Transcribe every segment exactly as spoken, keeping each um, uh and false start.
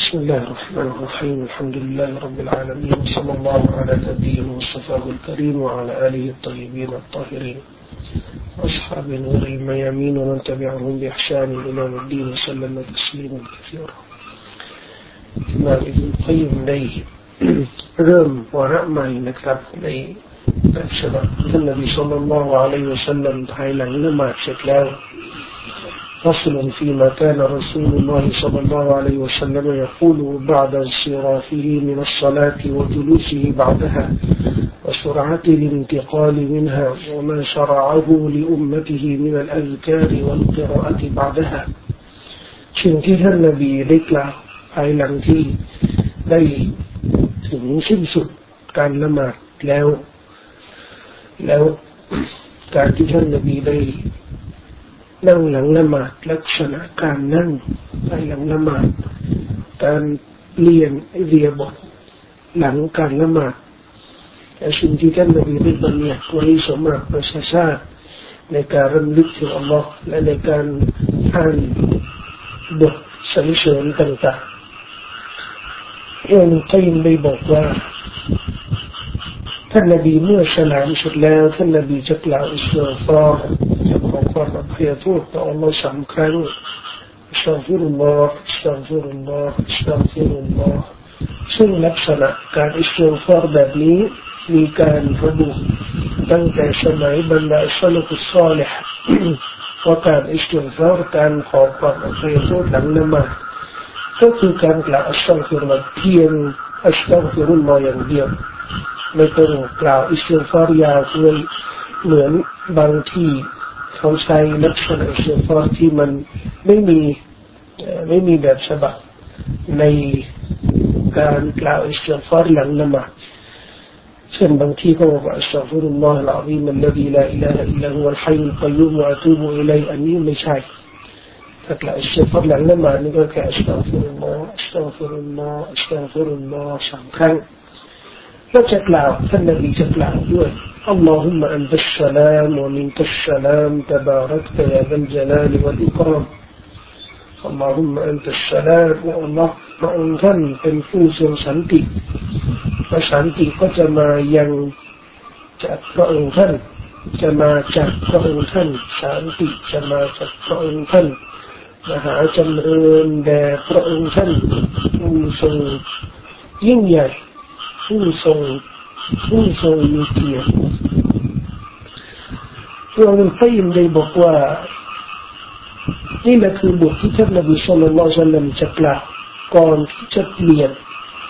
بسم الله الرحمن الرحيم الحمد لله رب العالمين صلى الله على نبينا المصطفى الكريم وعلى آله الطيبين الطاهرين أصحاب نور الميامين ومن تبعهم بإحسان إلى يوم الدين وسلم تسليما كثيرا ما ابن القيم ได้เริ่มวาระใหม่นะครับในแบบฉบับท่านนบีศ็อลลัลลอฮุอะลัยฮิวะซัลลัมภายหลังละหมาดเสร็จแล้วفصل فيما كان رسول الله صلى الله عليه وسلم يقول بعد انصرافه من الصلاة وجلوسه بعدها وسرعة الانتقال منها وما شرعه لأمته من الأذكار والقراءة بعدها สิ่งที่ท่านนบีได้กล่าวภายหลังที่ได้ถึงสิ้นสุดการละหมาดแล้วแล้วการที่ท่านนบีได้นั่งหลังละหมาดลักษณะการนั่งภายหลังละหมาดการเรียนอิริยาบถหลังการละหมาดและสิ่งที่ท่านนบีได้บัญญัติไว้สำหรับประชาชาติในการรำลึกถึงอัลลอฮ์และในการอ่านบทสรรเสริญต่างๆอิบนุกัยยิมได้บอกว่าท่านนบีเมื่อสลามเสร็จแล้วท่านนบีจะกล่าวอิสติฆฟารจะขอความอภัยโทษต่ออัลลอฮ์สามครั้งอัสตัฆฟิรุลลอฮ์อัสตัฆฟิรุลลอฮ์อัสตัฆฟิรุลลอฮ์ซึ่งลักษณะการอิสติฆฟารแบบนี้มีการระบุตั้งแต่สมัยบรรดาซะลัฟุศศอลิห์ว่าการอิสติฆฟารการขอความอภัยโทษหลังละหมาดก็คือการกล่าวอัสตัฆฟิรุลลอฮ์เพียงอัสตัฆฟิรุลลอฮ์อย่างเดียวไม่ต้องกล่าวอิสติฆฟารยาวเลยเหมือนบางที่เขาใช้ลักษณะอิสติฆฟารที่มันไม่มีไม่มีแบบฉบับในการกล่าวอิสติฆฟารหลังละหมาดเช่นบางที่เขาบอกว่าอัสตัฆฟิรุลลอฮุลอะซีมอัลลซีลาอิลาฮะอิลลัฮุวัลฮัยยุลกัยยูมวะอะตูบุอิลัยฮิอันนี้ไม่ใช่ถ้ากล่าวอิสติฆฟารหลังละหมาดนี่ก็แค่อัสตัฆฟิรุลลอฮ์อัสตัฆฟิรุลลอฮ์อัสตัฆฟิรุลลอฮ์สามครั้งก็จะกล่าวท่านนบีจะกล่าวด้วยاللهم أنت السلام ومنك السلام تباركت يا ذا الجلال والإكرام اللهم أنت السلام والله พระองค์ท่านเป็นผู้ทรงสันติและสันติก็จะมายังจากพระองค์ท่านจะมาจากพระองค์ท่านสันติจะมาจากพระองค์ท่านมหาจำเริญแด่พระองค์ท่านผู้ทรงยิ่งใหญ่ผู้ทรงผู้ทรงมีเกียรติตัวอิบนุกัยยิมได้บอกว่านี่แหละคือบทที่ท่านนบีศ็อลลัลลอฮุอะลัยฮิวะซัลลัมจะกล่าวก่อนที่จะเปลี่ยน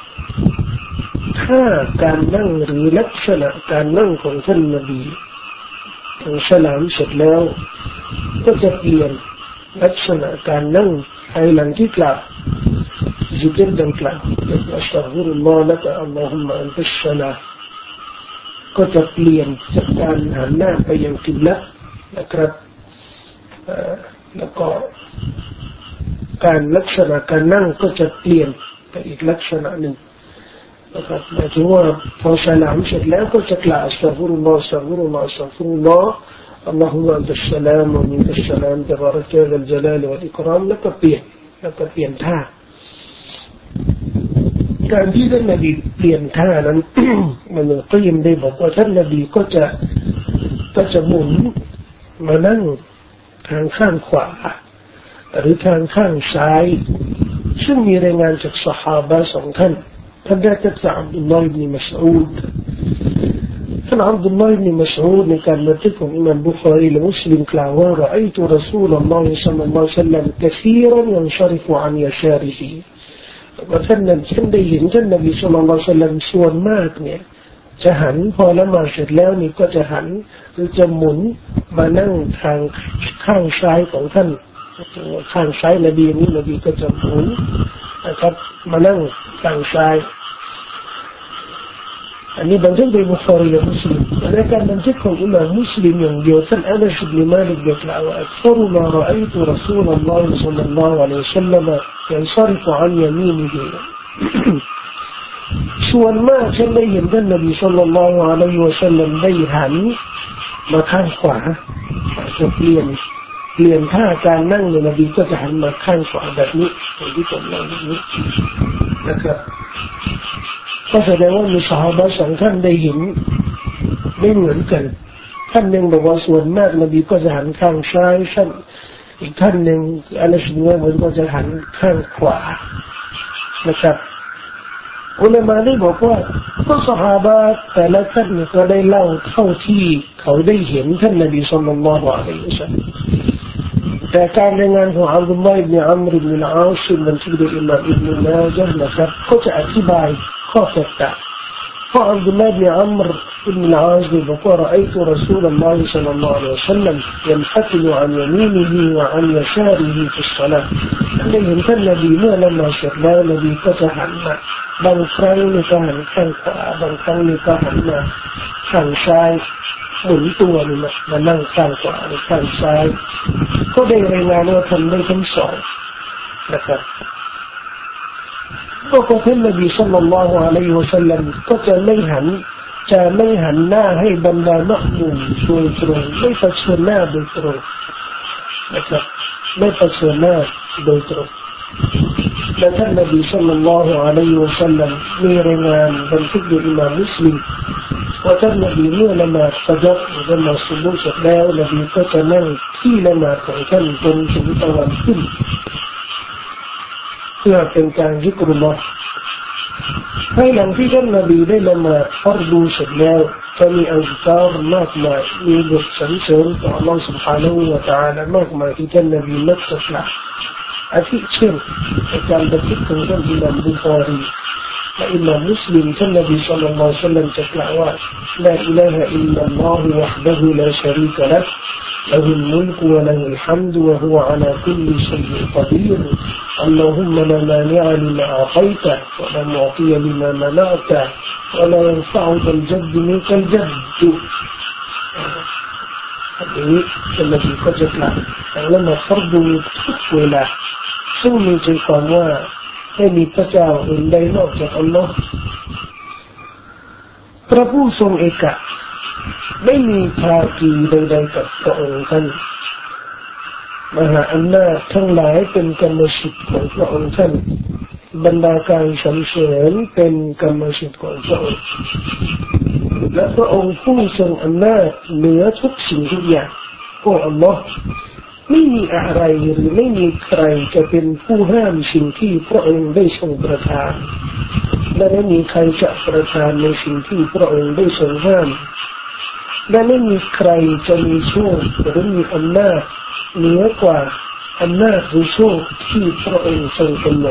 ถ้าการนั่งหรือลักษณะการนั่งของท่านนบีทั้งสลามเสร็จแล้วก็จะเปลี่ยนลักษณะการนั่งภายหลังที่กล่าวซิกรดังกล่าวอัสตัฆฟิรุลลอฮ์ละกะอัลลอฮุมมะอันตัสสลามก็จะเปลี่ยนจากการหันหน้าไปยังกิบละนะครับแล้วก็การลักษณะการนั่งก็จะเปลี่ยนไปอีกลักษณะหนึ่งนะครับหมายถึงว่าพอสลามเสร็จแล้วก็จะกล่าวอัสตัฆฟิรุลลอฮ์อัสตัฆฟิรุลลอฮ์อัสตัฆฟิรุลลอฮ์اللهم أنت السلام ومنك السلام تبارك يا ذا الجلال والإكرام แล้วก็เปลี่ยนแล้วก็เปลี่ยนท่าการที่ท่านนบีเปลี่ยนท่านั้น มันก็ยิ่งได้บอกว่าท่านนบีก็จะก็จะหมุนมานั่งทางข้างขวาหรือทางข้างซ้ายซึ่งมีรายงานจากซอฮาบะห์สองท่านท่านแรกก็คืออับดุลลอฮ์อิบนุมัสอูดท่านอับดุลลอฮ์อิบนุมัสอูดในการบันทึกของอิหม่ามบุคอรีและมุสลิมกล่าวว่าเราเห็นรอซูลุลลอฮ์ศ็อลลัลลอฮุอะลัยฮิวะซัลลัมكثيرا ينصرف عن يسارهว่าท่านนั้นฉันได้เห็นท่านนบีศ็อลลัลลอฮุอะลัยฮิวะซัลลัมส่วนมากเนี่ยจะหันพอละหมาดเสร็จแล้วนี่ก็จะหันหรือจะหมุนมานั่งทางข้างซ้ายของท่านข้างซ้ายนบีนี้นบีก็จะหมุนนะครับมานั่งข้างซ้ายอันนี้บันทึกโดยบุคอรีและมุสลิมและการบันทึกของอิหม่ามมุสลิมอย่างเดียวท่านอานัส บิน มาลิกได้กล่าวว่าอักษรมาเราเห็นรอซูลุลลอฮ์ศ็อลลัลลอฮุอะลัยฮิวะซัลลัมينصرف عن يمينه ส่วนมากฉันได้เห็นท่านนบีศ็อลลัลลอฮุอะลัยฮิวะซัลลัมได้หันมาข้างขวาจะเปลี่ยนเปลี่ยนท่าการนั่งในนบีก็จะหันมาข้างขวาแบบนี้ที่ผมเล่านี้นะครับก็แสดงว่ามีซอฮาบะห์สองท่านได้เห็นไม่เหมือนกันท่านหนึ่งบอกว่าส่วนมากนบีก็จะหันข้างซ้ายท่านอีกท่านหนึ่งอันนั้นสิ่งว่ามันก็จะหันข้างขวานะครับอุลามะได้บอกว่าก็ซอฮาบะห์แต่ละท่านก็ได้เล่าเท่าที่เขาได้เห็นท่านนบีศ็อลลัลลอฮุอะลัยฮิวะซัลลัมแต่การรายงานของอับดุลลอฮ์อิบนุอัมรอิบนุอัลอาสบันทึกโดยอิหม่ามอิบนุมาญะห์นะครับก็จะอธิบายข้อแตกต่างفعبد الله بن عمرو بن العاص يقول رأيت رسول الله صلى الله عليه وسلم ينفتل عن يمينه وعن يساره في الصلاة عليهم فالنبي ما لما شرنا النبي فتح عنا บางครั้งนี่ก็หันข้างขวาบางครั้งนี่ก็หันมาข้างซ้ายหมุนตัวนี่มามานั่งข้างขวาหรือข้างซ้ายก็ได้รายงานว่าทำได้ทั้งสองนะครับก็ก็ท่านนบีศ็อลลัลลอฮุอะลัยฮิวะซัลลัมก็จะไม่หันจะไม่หันหน้าให้บรรดามะมุมโดยตรงไม่เผชิญหน้าโดยตรงนะครับไม่เผชิญหน้าโดยตรงและท่านนบีศ็อลลัลลอฮุอะลัยฮิวะซัลลัมมีรายงานบันทึกโดยอิหม่ามมุสลิมว่าท่านนบีเมื่อละหมาดฟะญรหรือละหมาดซุบฮ์เสร็จแล้วนบีก็จะนั่งที่ละหมาดของท่านจนถึงตะวันขึ้นเพื่อเป็นการซิกรุลลอฮ์ให้หลังที่ท่านนบีได้ละหมาดฟัรดูเสร็จแล้วจะมีอัลกอรมากมายมีบทสรรเสริญต่อ Allah سبحانه และ تعالى มากมายที่ท่านนบีมักจะกล่าวอาทิเช่นการบันทึกของท่านอิหม่ามบุคอรีและอิหม่ามมุสลิมท่านนบีศ็อลลัลลอฮุอะลัยฮิวะซัลลัมจะกล่าวว่าลาอิลาฮะอิลลัลลอฮุวะห์ดะฮูลาชะรีกะละห์له الملك وله الحمد وهو على كل شيء قدير اللهم لا مانع لما أعطيت ولا معطي لما منعت ولا ينفع ذا الجد منك الجد هذه التي قد لما فرض ولا سمي جيكوا ให้มีพระเจ้าอื่นใดนอกจากอัลลอฮ์พระผู้ทรงเอกะไม่มีภาคีใดๆกับพระองค์ท่านมหาอำนาจทั้งหลายเป็นกรรมสิทธิ์ของพระองค์ท่านบรรดาการสรรเสริญเป็นกรรมสิทธิ์ของพระองค์และพระองค์ผู้ทรงอำนาจเหนือทุกสิ่งทุกอย่างก็อัลลอฮ์ไม่มีอะไรหรือไม่มีใครจะเป็นผู้ห้ามสิ่งที่พระองค์ได้ทรงประทานและไม่มีใครจะประทานในสิ่งที่พระองค์ได้ทรงห้ามและไม่มีใครจะมีโชคหรือมีอำนาจเหนือกว่าอำนาจหรือโชคที่พระองค์ทรงกำหนด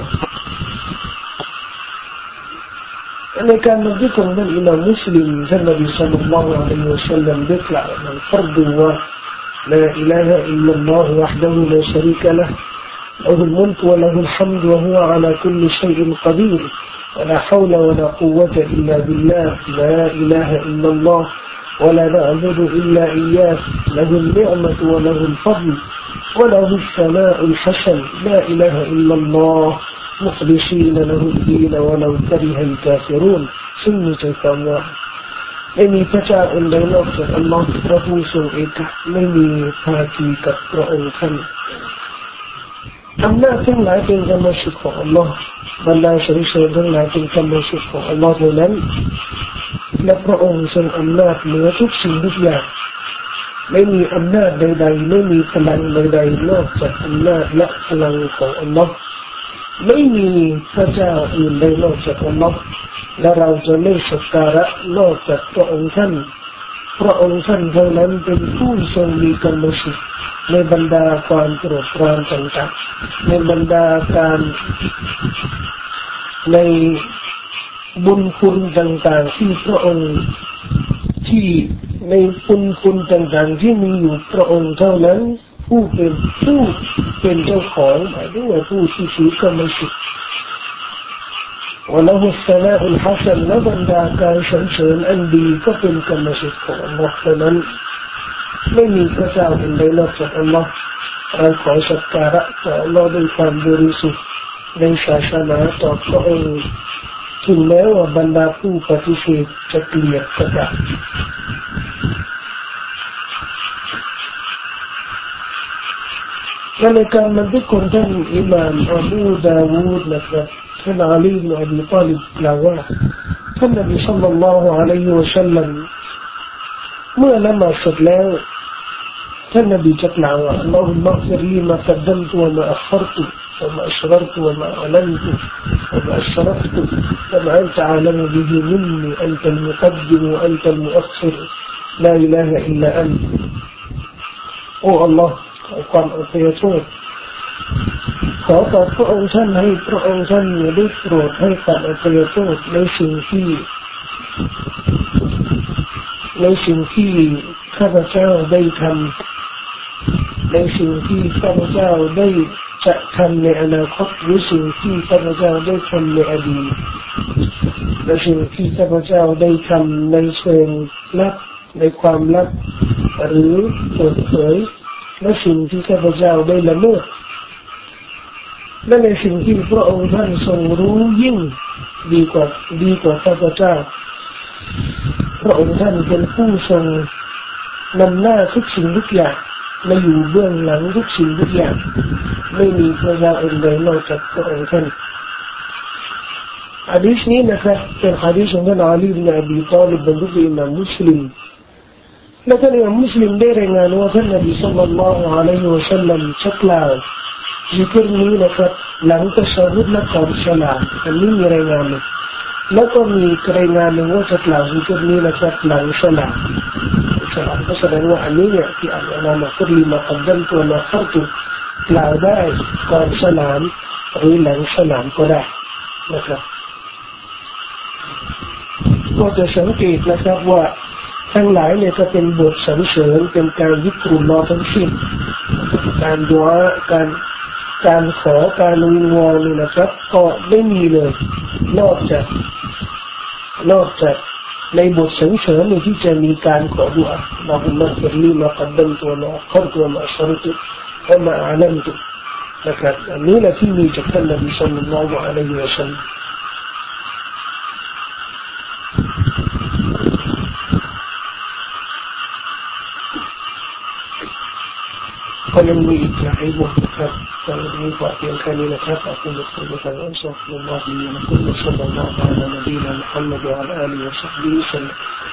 ในการบันทึกของท่านอิหม่ามมุสลิมท่านนบีศ็อลลัลลอฮุอะลัยฮิวะซัลลัมได้กล่าวในฟัรดูว่าلا إله إلا الله وحده لا شريك له له الملك وله الحمد وهو على كل شيء قدير ولا حول ولا قوة إلا بالله لا إله إلا الله ولا نعبد إلا إياه له النعمة وله الفضل وله الثناء الحسن لا إله إلا الله مخلصين له الدين ولو كره الكافرون سنة اللهไม่มีพระเจ้าอื่นใดนอกจากอัลลอฮ์พระผู้ทรงเอกะไม่มีภาคีกับพระองค์ท่านอำนาจทั้งหลายเป็นกรรมสิทธิ์ของอัลลอฮ์บรรดาสรรเสริญทั้งหลายเป็นกรรมสิทธิ์ของอัลลอฮ์เท่านั้นและพระองค์ทรงอำนาจเหนือทุกสิ่งทุกอย่างไม่มีอำนาจใดๆไม่มีพลังใดๆนอกจากอำนาจและพลังของอัลลอฮ์ไม่มีพระเจ้าอื่นใดนอกจากอัลลอฮ์และเราจะไม่สักการะนอกจากพระองค์ท่านพระองค์ท่านเท่านั้นเป็นผู้ทรงมีกรรมสิทธิ์ในบรรดาความโปรดปรานต่างๆในบรรดาการในบุญคุณต่างๆที่พระองค์ที่ในบุญคุณต่างๆที่มีอยู่พระองค์เท่านั้นผู้เป็นผู้เป็นเจ้าของหมายถึงว่าผู้ที่ถือกรรมสิทธิ์وله الثناء الحسن และบรรดาการสรรเสริญอันดีก็เป็นกรรมสิทธิ์ของอัลลอฮ์เท่านั้นไม่มีพระเจ้าอื่นใดนอกจากอัลลอฮ์เราขอสักการะต่ออัลลอฮ์ด้วยความบริสุทธิ์ในศาสนาต่อพระองค์ถึงแม้ว่าบรรดาผู้ปฏิเสธจะเกลียดก็ตามและในการบันทึกของท่านอิหม่ามอบูดาวูดนะครับท่านอาลีอิบนุอบีฏอลิบกล่าวว่าท่านนบีศ็อลลัลลอฮุอะลัยฮิวะซัลลัมเมื่อละหมาดเสร็จแล้วท่านนบีจะกล่าวว่าอัลลอฮุมมัฆฟิรลีมากัดดัมตุวะมาอัครตุوما أسررت وما أعلنت وما أسرفت وما أنت أعلم به مني أنت المقدم وأنت المؤخر لا إله إلا أنتโอ้อัลลอฮ์ขอความอภัยโทษขอต่อพระองค์ท่านให้พระองค์ท่านได้โปรดให้ความอภัยโทษในสิ่งที่ในสิ่งที่ข้าพเจ้าได้ทำในสิ่งที่ข้าพเจ้าได้จะทำในอนาคตหรือสิ่งที่ข้าพเจ้าได้ทำในอดีตและสิ่งที่ข้าพเจ้าได้ทำในเชิงลับในความลับหรือเปิดเผยและสิ่งที่ข้าพเจ้าได้ละเมิดและในสิ่งที่พระองค์ท่านทรงรู้ยิ่งดีกว่าดีกว่าข้าพเจ้าพระองค์ท่านเป็นผู้ทรงนำหน้าทุกสิ่งทุกอย่างและอยู่เบื้องหลังทุกสิ่งทุกอย่างไม่มีพระเจ้าอื่นใดนอกจากพระองค์ท่านหะดีษนี้นะครับเป็นหะดีษของท่านอาลีอิบนุอบีฏอลิบบรรทุกโดยอิหม่ามมุสลิมและท่านอิหม่ามมุสลิมได้รายงานว่าท่านนบีศ็อลลัลลอฮุอะลัยฮิวะซัลลัมได้กล่าวซิกรนี้นะครับหลังตัชะฮุดและก่อนศอลาตอันนี้มีรายงานเลยแล้วก็มีรายงานหนึ่งว่าจะกล่าวซิกรนี้นะครับหลังศอลาตก็แสดงว่าอันนี้เนี่ยที่อัลลอฮฺมาคุริมากัดดัมตัวมาขัรตุกล่าวได้ก่อนสลามหรือหลังสลามก็ได้นะครับก็จะสังเกตนะครับว่าทั้งหลายเนี่ยจะเป็นบทสรรเสริญเป็นการยิกรุลลอฮ์ทั้งสิ้นการดุอาการการขอการวิงวอนนี่นะครับก็ไม่มีเลยนอกจากนอกจากในบทสรรเสริญที่จะมีการขอดุอาอัลลอฮุมมะฟิรลีมากัดดัมตุวะมาอัครตุวะมาอัสรตุวะมาอาลันตุนะครับอันนี้แหละที่มีจากท่านนบีศ็อลลัลลอฮุอะลัยฮิวะซัลลัมก็ยังมีอีกหลายบทนะครับแต่วันนี้ขอเพียงแค่นี้นะครับขอบคุณทุกท่านที่รับชมและรับฟังและขอบคุณสำหรับการติดตามในวันนี้นะมุฮัมมัดวะอะลาลิฮิวะซัฮบิฮิวะซัลลัม